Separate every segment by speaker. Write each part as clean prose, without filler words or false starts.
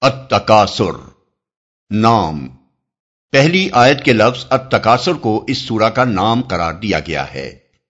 Speaker 1: التکاثر نام۔ پہلی آیت کے لفظ التکاثر کو اس سورہ کا نام قرار دیا گیا ہے۔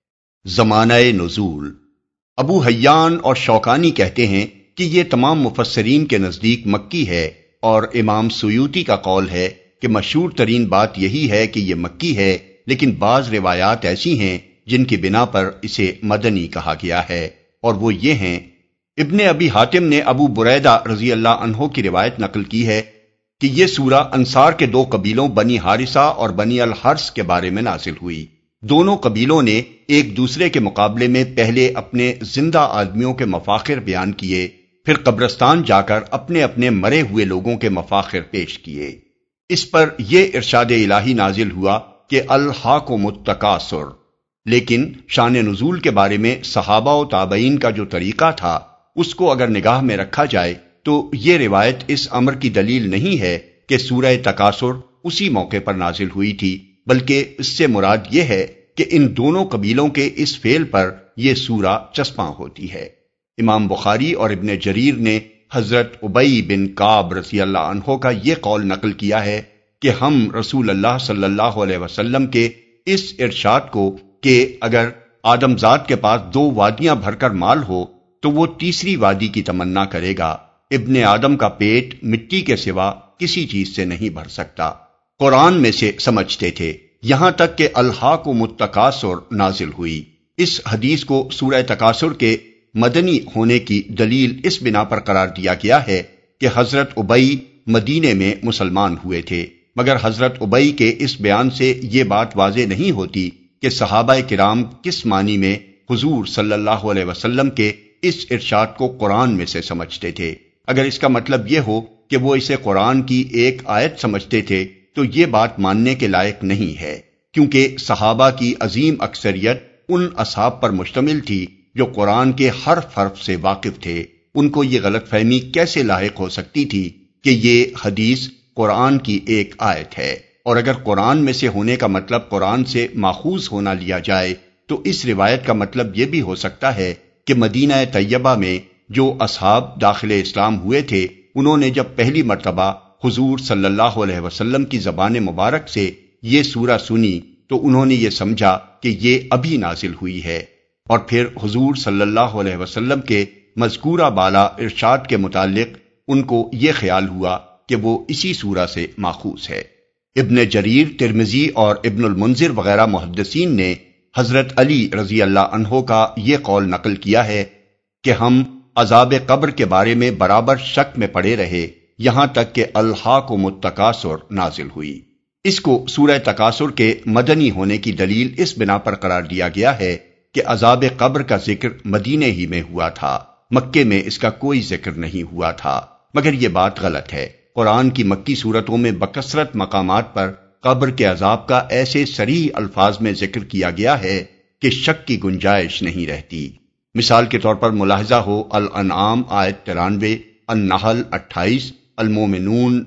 Speaker 1: زمانہ نزول۔ ابو حیان اور شوکانی کہتے ہیں کہ یہ تمام مفسرین کے نزدیک مکی ہے، اور امام سیوطی کا قول ہے کہ مشہور ترین بات یہی ہے کہ یہ مکی ہے، لیکن بعض روایات ایسی ہیں جن کی بنا پر اسے مدنی کہا گیا ہے، اور وہ یہ ہیں: ابن ابی حاتم نے ابو بریدہ رضی اللہ عنہ کی روایت نقل کی ہے کہ یہ سورہ انصار کے دو قبیلوں بنی حارثہ اور بنی الحرث کے بارے میں نازل ہوئی۔ دونوں قبیلوں نے ایک دوسرے کے مقابلے میں پہلے اپنے زندہ آدمیوں کے مفاخر بیان کیے، پھر قبرستان جا کر اپنے اپنے مرے ہوئے لوگوں کے مفاخر پیش کیے۔ اس پر یہ ارشاد الہی نازل ہوا کہ الہاکم التکاثر، لیکن شان نزول کے بارے میں صحابہ و تابعین کا جو طریقہ تھا اس کو اگر نگاہ میں رکھا جائے تو یہ روایت اس امر کی دلیل نہیں ہے کہ سورہ تکاثر اسی موقع پر نازل ہوئی تھی، بلکہ اس سے مراد یہ ہے کہ ان دونوں قبیلوں کے اس فعل پر یہ سورہ چسپاں ہوتی ہے۔ امام بخاری اور ابن جریر نے حضرت ابی بن کعب رضی اللہ عنہ کا یہ قول نقل کیا ہے کہ ہم رسول اللہ صلی اللہ علیہ وسلم کے اس ارشاد کو کہ اگر آدم ذات کے پاس 2 وادیاں بھر کر مال ہو تو وہ تیسری وادی کی تمنا کرے گا۔ ابن آدم کا پیٹ مٹی کے سوا کسی چیز سے نہیں بھر سکتا، قرآن میں سے سمجھتے تھے، یہاں تک کہ الہاکم التکاثر نازل ہوئی۔ اس حدیث کو سورہ تکاثر کے مدنی ہونے کی دلیل اس بنا پر قرار دیا گیا ہے کہ حضرت ابی مدینے میں مسلمان ہوئے تھے، مگر حضرت ابی کے اس بیان سے یہ بات واضح نہیں ہوتی کہ صحابہ کرام کس معنی میں حضور صلی اللہ علیہ وسلم کے اس ارشاد کو قرآن میں سے سمجھتے تھے۔ اگر اس کا مطلب یہ ہو کہ وہ اسے قرآن کی ایک آیت سمجھتے تھے تو یہ بات ماننے کے لائق نہیں ہے، کیونکہ صحابہ کی عظیم اکثریت ان اصحاب پر مشتمل تھی جو قرآن کے حرف حرف سے واقف تھے۔ ان کو یہ غلط فہمی کیسے لاحق ہو سکتی تھی کہ یہ حدیث قرآن کی ایک آیت ہے؟ اور اگر قرآن میں سے ہونے کا مطلب قرآن سے ماخوذ ہونا لیا جائے تو اس روایت کا مطلب یہ بھی ہو سکتا ہے کہ مدینہ طیبہ میں جو اصحاب داخل اسلام ہوئے تھے انہوں نے جب پہلی مرتبہ حضور صلی اللہ علیہ وسلم کی زبان مبارک سے یہ سورہ سنی تو انہوں نے یہ سمجھا کہ یہ ابھی نازل ہوئی ہے، اور پھر حضور صلی اللہ علیہ وسلم کے مذکورہ بالا ارشاد کے متعلق ان کو یہ خیال ہوا کہ وہ اسی سورہ سے ماخوذ ہے۔ ابن جریر، ترمذی اور ابن المنذر وغیرہ محدثین نے حضرت علی رضی اللہ عنہ کا یہ قول نقل کیا ہے کہ ہم عذاب قبر کے بارے میں برابر شک میں پڑے رہے یہاں تک کہ الہاکم التکاثر نازل ہوئی۔ اس کو سورہ تکاثر کے مدنی ہونے کی دلیل اس بنا پر قرار دیا گیا ہے کہ عذاب قبر کا ذکر مدینے ہی میں ہوا تھا، مکے میں اس کا کوئی ذکر نہیں ہوا تھا، مگر یہ بات غلط ہے۔ قرآن کی مکی صورتوں میں بکثرت مقامات پر قبر کے عذاب کا ایسے صریح الفاظ میں ذکر کیا گیا ہے کہ شک کی گنجائش نہیں رہتی۔ مثال کے طور پر ملاحظہ ہو الانعام آیت 93، النحل 28، المومنون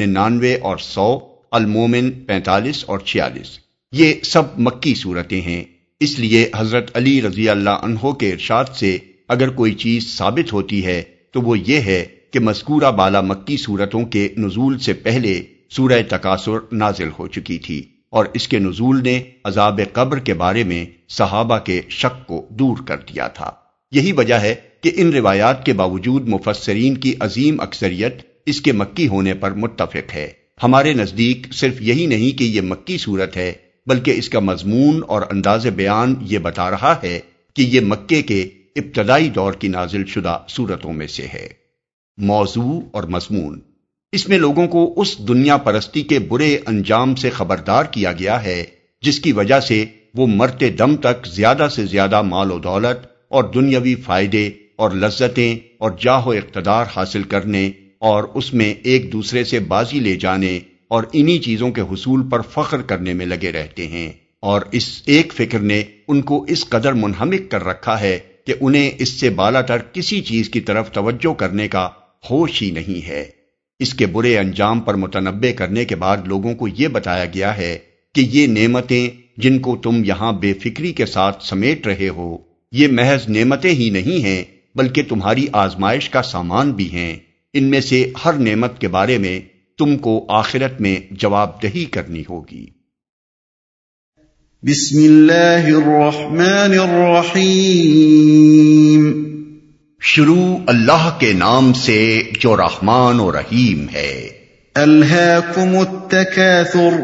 Speaker 1: 99 اور 100، المومن 45 اور 46۔ یہ سب مکی صورتیں ہیں، اس لیے حضرت علی رضی اللہ عنہ کے ارشاد سے اگر کوئی چیز ثابت ہوتی ہے تو وہ یہ ہے کہ مذکورہ بالا مکی صورتوں کے نزول سے پہلے سورہ تکاثر نازل ہو چکی تھی، اور اس کے نزول نے عذاب قبر کے بارے میں صحابہ کے شک کو دور کر دیا تھا۔ یہی وجہ ہے کہ ان روایات کے باوجود مفسرین کی عظیم اکثریت اس کے مکی ہونے پر متفق ہے۔ ہمارے نزدیک صرف یہی نہیں کہ یہ مکی صورت ہے، بلکہ اس کا مضمون اور انداز بیان یہ بتا رہا ہے کہ یہ مکے کے ابتدائی دور کی نازل شدہ صورتوں میں سے ہے۔ موضوع اور مضمون: اس میں لوگوں کو اس دنیا پرستی کے برے انجام سے خبردار کیا گیا ہے جس کی وجہ سے وہ مرتے دم تک زیادہ سے زیادہ مال و دولت اور دنیاوی فائدے اور لذتیں اور جاہ و اقتدار حاصل کرنے اور اس میں ایک دوسرے سے بازی لے جانے اور انہی چیزوں کے حصول پر فخر کرنے میں لگے رہتے ہیں، اور اس ایک فکر نے ان کو اس قدر منہمک کر رکھا ہے کہ انہیں اس سے بالا تر کسی چیز کی طرف توجہ کرنے کا ہوش ہی نہیں ہے۔ اس کے برے انجام پر متنبہ کرنے کے بعد لوگوں کو یہ بتایا گیا ہے کہ یہ نعمتیں جن کو تم یہاں بے فکری کے ساتھ سمیٹ رہے ہو، یہ محض نعمتیں ہی نہیں ہیں بلکہ تمہاری آزمائش کا سامان بھی ہیں۔ ان میں سے ہر نعمت کے بارے میں تم کو آخرت میں جواب دہی کرنی ہوگی۔
Speaker 2: بسم اللہ الرحمن الرحیم،
Speaker 1: شروع اللہ کے نام سے جو رحمان و رحیم ہے۔
Speaker 2: الہاکم التکاثر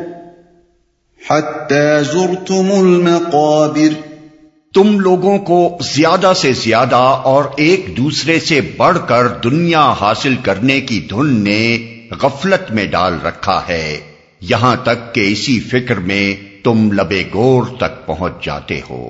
Speaker 2: حتی زرتم المقابر،
Speaker 1: تم لوگوں کو زیادہ سے زیادہ اور ایک دوسرے سے بڑھ کر دنیا حاصل کرنے کی دھن نے غفلت میں ڈال رکھا ہے، یہاں تک کہ اسی فکر میں تم لبے گور تک پہنچ جاتے ہو۔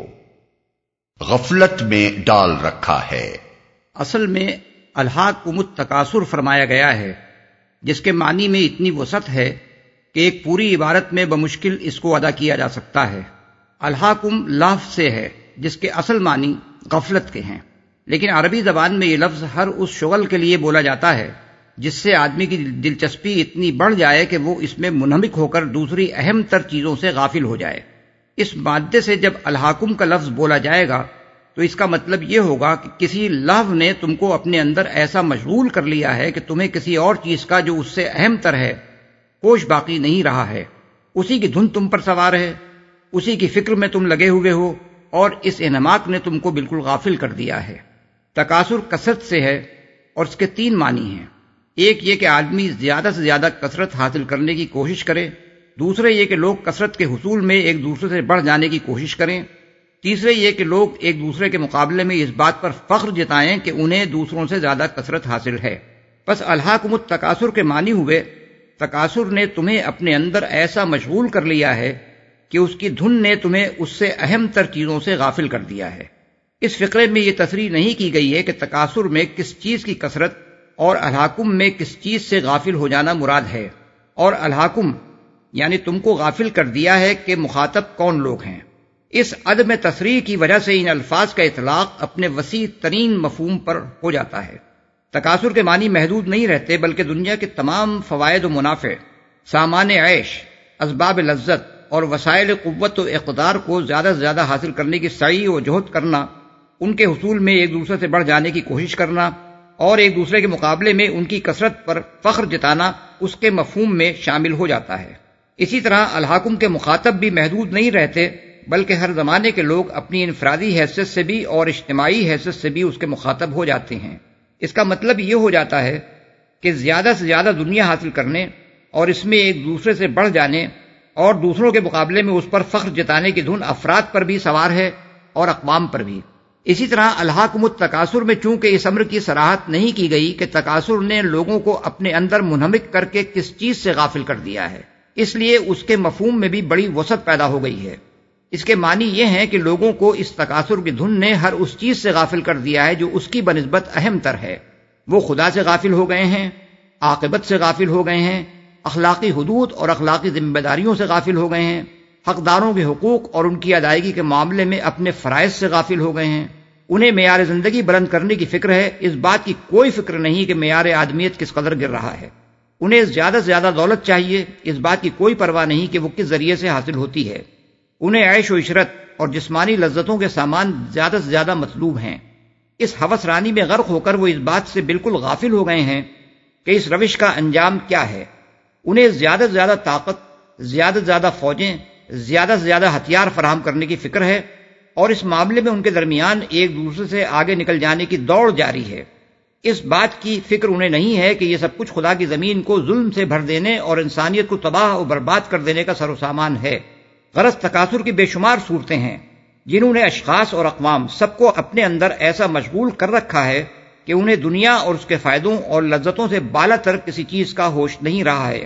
Speaker 1: غفلت میں ڈال رکھا ہے،
Speaker 3: اصل میں الہاکم التکاثر فرمایا گیا ہے، جس کے معنی میں اتنی وسعت ہے کہ ایک پوری عبارت میں بمشکل اس کو ادا کیا جا سکتا ہے۔ الہاکم لفظ سے ہے جس کے اصل معنی غفلت کے ہیں، لیکن عربی زبان میں یہ لفظ ہر اس شغل کے لیے بولا جاتا ہے جس سے آدمی کی دلچسپی اتنی بڑھ جائے کہ وہ اس میں منہمک ہو کر دوسری اہم تر چیزوں سے غافل ہو جائے۔ اس مادے سے جب الہاکم کا لفظ بولا جائے گا تو اس کا مطلب یہ ہوگا کہ کسی لہو نے تم کو اپنے اندر ایسا مشغول کر لیا ہے کہ تمہیں کسی اور چیز کا جو اس سے اہم تر ہے ہوش باقی نہیں رہا ہے، اسی کی دھن تم پر سوار ہے، اسی کی فکر میں تم لگے ہوئے ہو، اور اس انہماک نے تم کو بالکل غافل کر دیا ہے۔ تکاثر کثرت سے ہے اور اس کے تین معنی ہیں، ایک یہ کہ آدمی زیادہ سے زیادہ کثرت حاصل کرنے کی کوشش کرے، دوسرے یہ کہ لوگ کثرت کے حصول میں ایک دوسرے سے بڑھ جانے کی کوشش کریں، تیسرے یہ کہ لوگ ایک دوسرے کے مقابلے میں اس بات پر فخر جتائیں کہ انہیں دوسروں سے زیادہ کثرت حاصل ہے۔ بس الہاکم التکاثر کے معنی ہوئے تکاثر نے تمہیں اپنے اندر ایسا مشغول کر لیا ہے کہ اس کی دھن نے تمہیں اس سے اہم تر چیزوں سے غافل کر دیا ہے۔ اس فقرے میں یہ تصریح نہیں کی گئی ہے کہ تکاثر میں کس چیز کی کثرت اور الہاکم میں کس چیز سے غافل ہو جانا مراد ہے، اور الہاکم یعنی تم کو غافل کر دیا ہے کہ مخاطب کون لوگ ہیں۔ اس عدم تصریح کی وجہ سے ان الفاظ کا اطلاق اپنے وسیع ترین مفہوم پر ہو جاتا ہے۔ تکاثر کے معنی محدود نہیں رہتے، بلکہ دنیا کے تمام فوائد و منافع، سامان عیش، اسباب لذت اور وسائل قوت و اقتدار کو زیادہ سے زیادہ حاصل کرنے کی سعی و جہد کرنا، ان کے حصول میں ایک دوسرے سے بڑھ جانے کی کوشش کرنا اور ایک دوسرے کے مقابلے میں ان کی کثرت پر فخر جتانا اس کے مفہوم میں شامل ہو جاتا ہے۔ اسی طرح الہاکم کے مخاطب بھی محدود نہیں رہتے، بلکہ ہر زمانے کے لوگ اپنی انفرادی حیثیت سے بھی اور اجتماعی حیثیت سے بھی اس کے مخاطب ہو جاتے ہیں۔ اس کا مطلب یہ ہو جاتا ہے کہ زیادہ سے زیادہ دنیا حاصل کرنے اور اس میں ایک دوسرے سے بڑھ جانے اور دوسروں کے مقابلے میں اس پر فخر جتانے کی دھن افراد پر بھی سوار ہے اور اقوام پر بھی۔ اسی طرح الہاکم التکاثر میں چونکہ اس امر کی صراحت نہیں کی گئی کہ تکاثر نے لوگوں کو اپنے اندر منہمک کر کے کس چیز سے غافل کر دیا ہے، اس لیے اس کے مفہوم میں بھی بڑی وسعت پیدا ہو گئی ہے۔ اس کے معنی یہ ہیں کہ لوگوں کو اس تکاثر کی دھن نے ہر اس چیز سے غافل کر دیا ہے جو اس کی بنسبت اہم تر ہے۔ وہ خدا سے غافل ہو گئے ہیں، عاقبت سے غافل ہو گئے ہیں، اخلاقی حدود اور اخلاقی ذمہ داریوں سے غافل ہو گئے ہیں، حقداروں کے حقوق اور ان کی ادائیگی کے معاملے میں اپنے فرائض سے غافل ہو گئے ہیں۔ انہیں معیار زندگی بلند کرنے کی فکر ہے، اس بات کی کوئی فکر نہیں کہ معیار آدمیت کس قدر گر رہا ہے۔ انہیں زیادہ سے زیادہ دولت چاہیے، اس بات کی کوئی پرواہ نہیں کہ وہ کس ذریعے سے حاصل ہوتی ہے۔ انہیں عیش و عشرت اور جسمانی لذتوں کے سامان زیادہ سے زیادہ مطلوب ہیں۔ اس ہوس رانی میں غرق ہو کر وہ اس بات سے بالکل غافل ہو گئے ہیں کہ اس روش کا انجام کیا ہے۔ انہیں زیادہ سے زیادہ طاقت، زیادہ سے زیادہ فوجیں، زیادہ سے زیادہ ہتھیار فراہم کرنے کی فکر ہے، اور اس معاملے میں ان کے درمیان ایک دوسرے سے آگے نکل جانے کی دوڑ جاری ہے۔ اس بات کی فکر انہیں نہیں ہے کہ یہ سب کچھ خدا کی زمین کو ظلم سے بھر دینے اور انسانیت کو تباہ و برباد کر دینے کا سر و سامان ہے۔ غرض تکاثر کی بے شمار صورتیں ہیں جنہوں نے اشخاص اور اقوام سب کو اپنے اندر ایسا مشغول کر رکھا ہے کہ انہیں دنیا اور اس کے فائدوں اور لذتوں سے بالا تر کسی چیز کا ہوش نہیں رہا ہے۔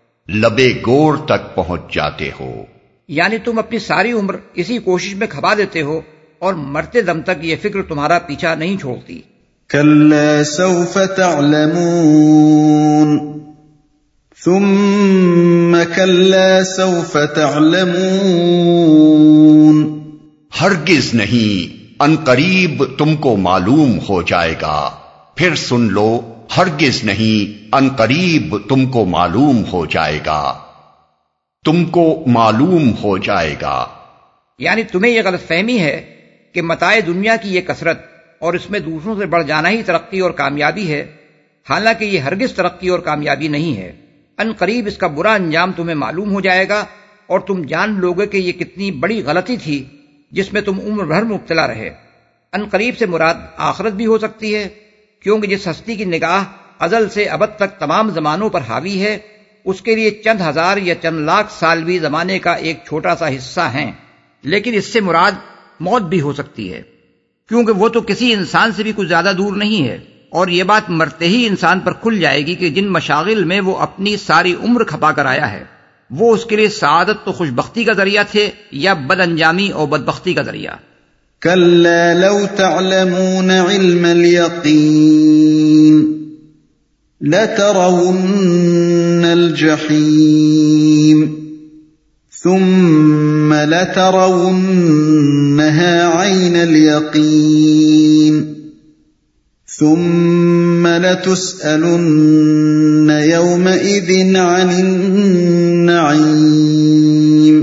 Speaker 1: لبے گور تک پہنچ جاتے ہو،
Speaker 3: یعنی تم اپنی ساری عمر اسی کوشش میں کھپا دیتے ہو اور مرتے دم تک یہ فکر تمہارا پیچھا نہیں چھوڑتی۔
Speaker 2: کلا سوف تعلمون ثم کلا سوف تعلمون،
Speaker 1: ہرگز نہیں، ان قریب تم کو معلوم ہو جائے گا۔ پھر سن لو، ہرگز نہیں، ان قریب تم کو معلوم ہو جائے گا، تم کو معلوم ہو جائے گا۔
Speaker 3: یعنی تمہیں یہ غلط فہمی ہے کہ متاع دنیا کی یہ کثرت اور اس میں دوسروں سے بڑھ جانا ہی ترقی اور کامیابی ہے، حالانکہ یہ ہرگز ترقی اور کامیابی نہیں ہے۔ ان قریب اس کا برا انجام تمہیں معلوم ہو جائے گا اور تم جان لوگے کہ یہ کتنی بڑی غلطی تھی جس میں تم عمر بھر مبتلا رہے۔ ان قریب سے مراد آخرت بھی ہو سکتی ہے، کیونکہ جس ہستی کی نگاہ ازل سے ابد تک تمام زمانوں پر حاوی ہے، اس کے لیے چند ہزار یا چند لاکھ سال بھی زمانے کا ایک چھوٹا سا حصہ ہیں۔ لیکن اس سے مراد موت بھی ہو سکتی ہے، کیونکہ وہ تو کسی انسان سے بھی کچھ زیادہ دور نہیں ہے، اور یہ بات مرتے ہی انسان پر کھل جائے گی کہ جن مشاغل میں وہ اپنی ساری عمر کھپا کر آیا ہے وہ اس کے لیے سعادت تو خوشبختی کا ذریعہ تھے یا بد انجامی اور بدبختی کا ذریعہ۔
Speaker 2: كلا لو تعلمون علم اليقين لترون الجحيم ثم لترونها عين اليقين ثم لتسألن يومئذ عن النعيم۔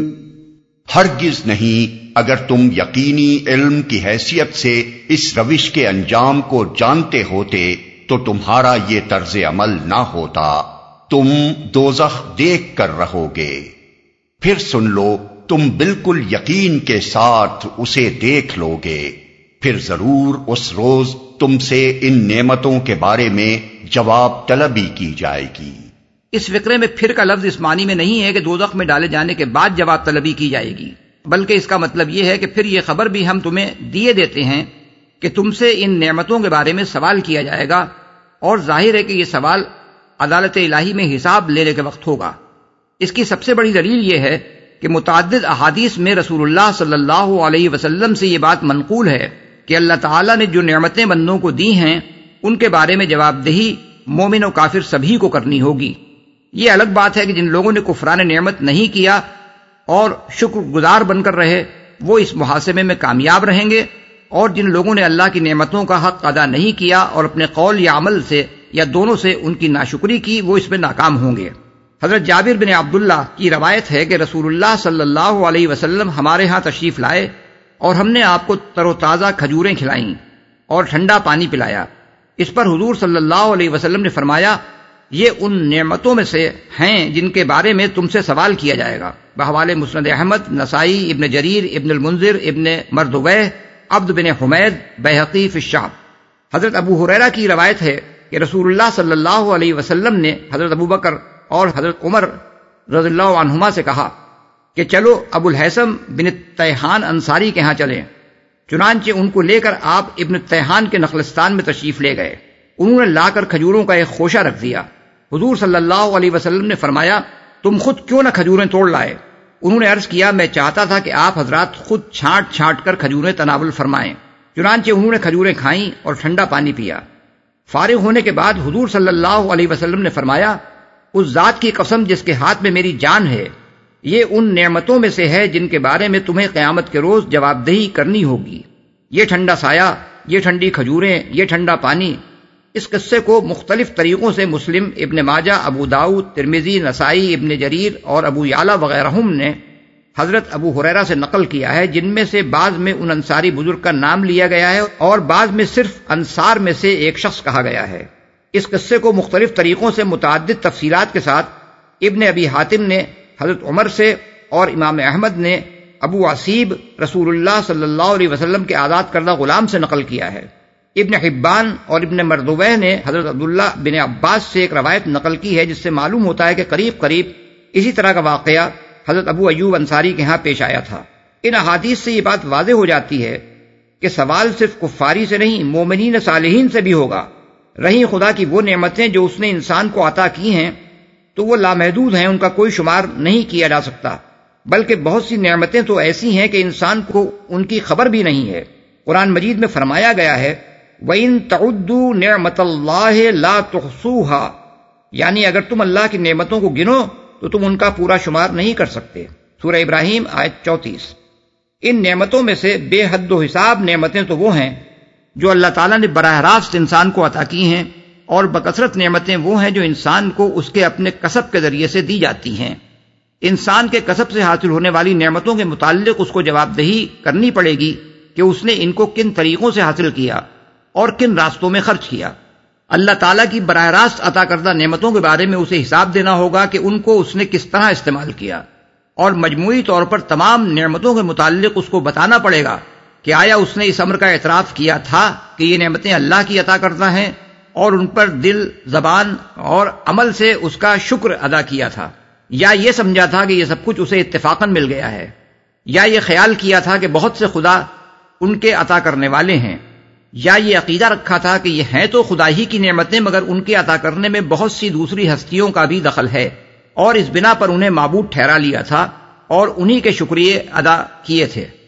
Speaker 1: ہرگز نہیں اگر تم یقینی علم کی حیثیت سے اس روش کے انجام کو جانتے ہوتے تو تمہارا یہ طرز عمل نہ ہوتا، تم دوزخ دیکھ کر رہو گے۔ پھر سن لو تم بالکل یقین کے ساتھ اسے دیکھ لو گے، پھر ضرور اس روز تم سے ان نعمتوں کے بارے میں جواب طلبی کی جائے گی۔
Speaker 3: اس فقرے میں پھر کا لفظ اس معنی میں نہیں ہے کہ دوزخ میں ڈالے جانے کے بعد جواب طلبی کی جائے گی، بلکہ اس کا مطلب یہ ہے کہ پھر یہ خبر بھی ہم تمہیں دیے دیتے ہیں کہ تم سے ان نعمتوں کے بارے میں سوال کیا جائے گا، اور ظاہر ہے کہ یہ سوال عدالت الہی میں حساب لینے کے وقت ہوگا۔ اس کی سب سے بڑی دلیل یہ ہے کہ متعدد احادیث میں رسول اللہ صلی اللہ علیہ وسلم سے یہ بات منقول ہے کہ اللہ تعالیٰ نے جو نعمتیں بندوں کو دی ہیں ان کے بارے میں جواب دہی مومن و کافر سبھی کو کرنی ہوگی۔ یہ الگ بات ہے کہ جن لوگوں نے کفران نعمت نہیں کیا اور شکر گزار بن کر رہے وہ اس محاسبے میں کامیاب رہیں گے، اور جن لوگوں نے اللہ کی نعمتوں کا حق ادا نہیں کیا اور اپنے قول یا عمل سے یا دونوں سے ان کی ناشکری کی وہ اس میں ناکام ہوں گے۔ حضرت جابر بن عبداللہ کی روایت ہے کہ رسول اللہ صلی اللہ علیہ وسلم ہمارے ہاں تشریف لائے اور ہم نے آپ کو تر و تازہ کھجوریں کھلائیں اور ٹھنڈا پانی پلایا۔ اس پر حضور صلی اللہ علیہ وسلم نے فرمایا، یہ ان نعمتوں میں سے ہیں جن کے بارے میں تم سے سوال کیا جائے گا۔ بحوالے مسند احمد، نسائی، ابن جریر، ابن المنذر، ابن مردویہ، عبد بن حمید، بیہقی فی الشعب۔ حضرت ابو ہریرہ کی روایت ہے کہ رسول اللہ صلی اللہ علیہ وسلم نے حضرت ابوبکر اور حضرت عمر رضی اللہ عنہما سے کہا کہ چلو ابو الحیثم بن تیحان انصاری کے ہاں چلیں۔ چنانچہ ان کو لے کر آپ ابن تیحان کے نخلستان میں تشریف لے گئے۔ انہوں نے لا کر کھجوروں کا ایک خوشہ رکھ دیا۔ حضور صلی اللہ علیہ وسلم نے فرمایا، تم خود کیوں نہ کھجوریں توڑ لائے؟ انہوں نے عرض کیا، میں چاہتا تھا کہ آپ حضرات خود چھانٹ چھانٹ کر کھجوریں تناول فرمائیں۔ چنانچہ انہوں نے کھجوریں کھائیں اور ٹھنڈا پانی پیا۔ فارغ ہونے کے بعد حضور صلی اللہ علیہ وسلم نے فرمایا، اس ذات کی قسم جس کے ہاتھ میں میری جان ہے، یہ ان نعمتوں میں سے ہے جن کے بارے میں تمہیں قیامت کے روز جواب دہی کرنی ہوگی۔ یہ ٹھنڈا سایہ، یہ ٹھنڈی کھجوریں، یہ ٹھنڈا پانی۔ اس قصے کو مختلف طریقوں سے مسلم، ابن ماجہ، ابو داؤد، ترمذی، نسائی، ابن جریر اور ابو یعلا وغیرہم نے حضرت ابو ہریرہ سے نقل کیا ہے، جن میں سے بعض میں ان انصاری بزرگ کا نام لیا گیا ہے اور بعض میں صرف انصار میں سے ایک شخص کہا گیا ہے۔ اس قصے کو مختلف طریقوں سے متعدد تفصیلات کے ساتھ ابن ابی حاتم نے حضرت عمر سے اور امام احمد نے ابو عصیب رسول اللہ صلی اللہ علیہ وسلم کے آزاد کردہ غلام سے نقل کیا ہے۔ ابن حبان اور ابن مردویہ نے حضرت عبداللہ بن عباس سے ایک روایت نقل کی ہے جس سے معلوم ہوتا ہے کہ قریب قریب اسی طرح کا واقعہ حضرت ابو ایوب انصاری کے ہاں پیش آیا تھا۔ ان احادیث سے یہ بات واضح ہو جاتی ہے کہ سوال صرف کفاری سے نہیں، مومنین صالحین سے بھی ہوگا۔ رہی خدا کی وہ نعمتیں جو اس نے انسان کو عطا کی ہیں تو وہ لامحدود ہیں، ان کا کوئی شمار نہیں کیا جا سکتا، بلکہ بہت سی نعمتیں تو ایسی ہیں کہ انسان کو ان کی خبر بھی نہیں ہے۔ قرآن مجید میں فرمایا گیا ہے، وَإِن تَعُدُّوا نِعْمَةَ اللَّهِ لَا تُحْصُوهَا، یعنی اگر تم اللہ کی نعمتوں کو گنو تو تم ان کا پورا شمار نہیں کر سکتے۔ سورہ ابراہیم آیت 34۔ ان نعمتوں میں سے بے حد و حساب نعمتیں تو وہ ہیں جو اللہ تعالیٰ نے براہ راست انسان کو عطا کی ہیں، اور بکثرت نعمتیں وہ ہیں جو انسان کو اس کے اپنے کسب کے ذریعے سے دی جاتی ہیں۔ انسان کے کسب سے حاصل ہونے والی نعمتوں کے متعلق اس کو جواب دہی کرنی پڑے گی کہ اس نے ان کو کن طریقوں سے حاصل کیا اور کن راستوں میں خرچ کیا۔ اللہ تعالیٰ کی براہ راست عطا کردہ نعمتوں کے بارے میں اسے حساب دینا ہوگا کہ ان کو اس نے کس طرح استعمال کیا، اور مجموعی طور پر تمام نعمتوں کے متعلق اس کو بتانا پڑے گا کہ آیا اس نے اس امر کا اعتراف کیا تھا کہ یہ نعمتیں اللہ کی عطا کردہ ہیں، اور ان پر دل، زبان اور عمل سے اس کا شکر ادا کیا تھا، یا یہ سمجھا تھا کہ یہ سب کچھ اسے اتفاقاً مل گیا ہے، یا یہ خیال کیا تھا کہ بہت سے خدا ان کے عطا کرنے والے ہیں، یا یہ عقیدہ رکھا تھا کہ یہ ہیں تو خدا ہی کی نعمتیں مگر ان کے عطا کرنے میں بہت سی دوسری ہستیوں کا بھی دخل ہے، اور اس بنا پر انہیں معبود ٹھہرا لیا تھا اور انہی کے شکریہ ادا کیے تھے۔